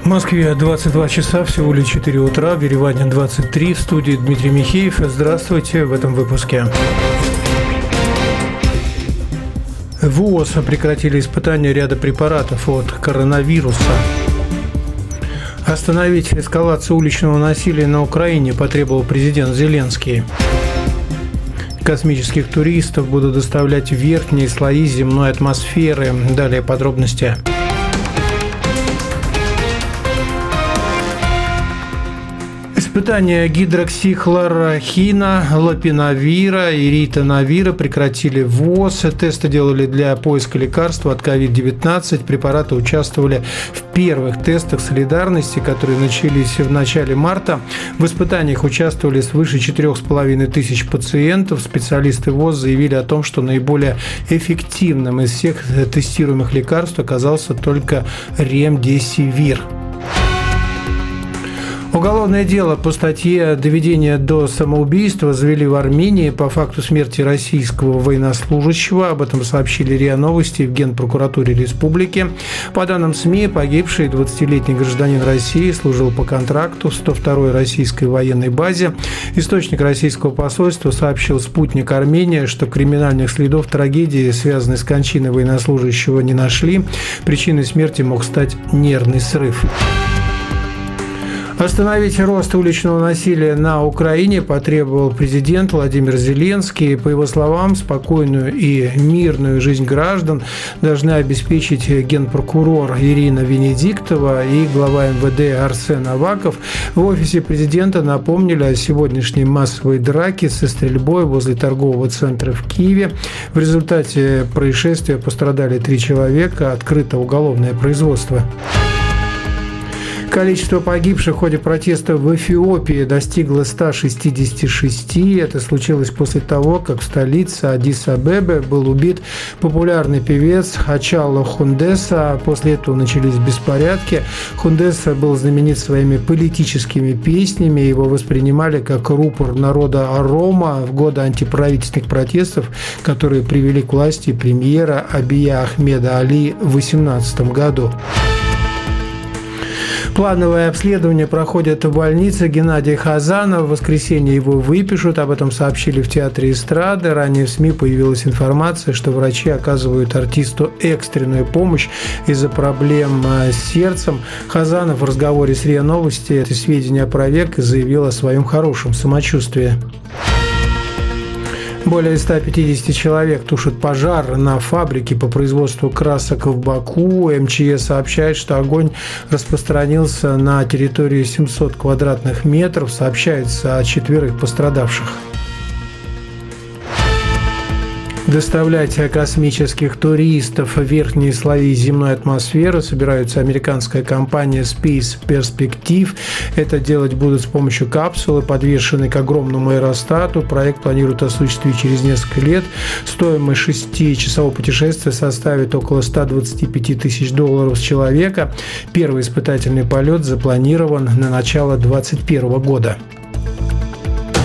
В Москве 22 часа, всего лишь 4 утра, в Ереване 23, в студии Дмитрий Михеев. Здравствуйте в этом выпуске. В ВОЗ прекратили испытания ряда препаратов от коронавируса. Остановить эскалацию уличного насилия на Украине потребовал президент Зеленский. Космических туристов будут доставлять в верхние слои земной атмосферы. Далее подробности. Испытания гидроксихлорохина, лопинавира и ритонавира прекратили в ВОЗ. Тесты делали для поиска лекарства от COVID-19. Препараты участвовали в первых тестах солидарности, которые начались в начале марта. В испытаниях участвовали свыше 4500 пациентов. Специалисты ВОЗ заявили о том, что наиболее эффективным из всех тестируемых лекарств оказался только ремдесивир. Уголовное дело по статье «Доведение до самоубийства» завели в Армении по факту смерти российского военнослужащего. Об этом сообщили РИА Новости в Генпрокуратуре Республики. По данным СМИ, погибший 20-летний гражданин России служил по контракту в 102-й российской военной базе. Источник российского посольства сообщил «Спутник Армения», что криминальных следов трагедии, связанной с кончиной военнослужащего, не нашли. Причиной смерти мог стать нервный срыв. Остановить рост уличного насилия на Украине потребовал президент Владимир Зеленский. По его словам, спокойную и мирную жизнь граждан должны обеспечить генпрокурор Ирина Венедиктова и глава МВД Арсен Аваков. В офисе президента напомнили о сегодняшней массовой драке со стрельбой возле торгового центра в Киеве. В результате происшествия пострадали 3 человека, открыто уголовное производство. Количество погибших в ходе протеста в Эфиопии достигло 166. Это случилось после того, как в столице Аддис-Абебе был убит популярный певец Хачало Хундеса. После этого начались беспорядки. Хундеса был знаменит своими политическими песнями. Его воспринимали как рупор народа Орома в годы антиправительственных протестов, которые привели к власти премьера Абия Ахмеда Али в 2018 году. Плановое обследование проходит в больнице Геннадия Хазанова. В воскресенье его выпишут. Об этом сообщили в Театре эстрады. Ранее в СМИ появилась информация, что врачи оказывают артисту экстренную помощь из-за проблем с сердцем. Хазанов в разговоре с РИА Новости эти сведения опроверг и заявил о своем хорошем самочувствии. Более 150 человек тушат пожар на фабрике по производству красок в Баку. МЧС сообщает, что огонь распространился на территорию 700 квадратных метров. Сообщается о 4 пострадавших. Доставлять космических туристов в верхние слои земной атмосферы собирается американская компания Space Perspective. Это делать будут с помощью капсулы, подвешенной к огромному аэростату. Проект планируют осуществить через несколько лет. Стоимость 6-часового путешествия составит около $125 тысяч с человека. Первый испытательный полет запланирован на начало 2021 года.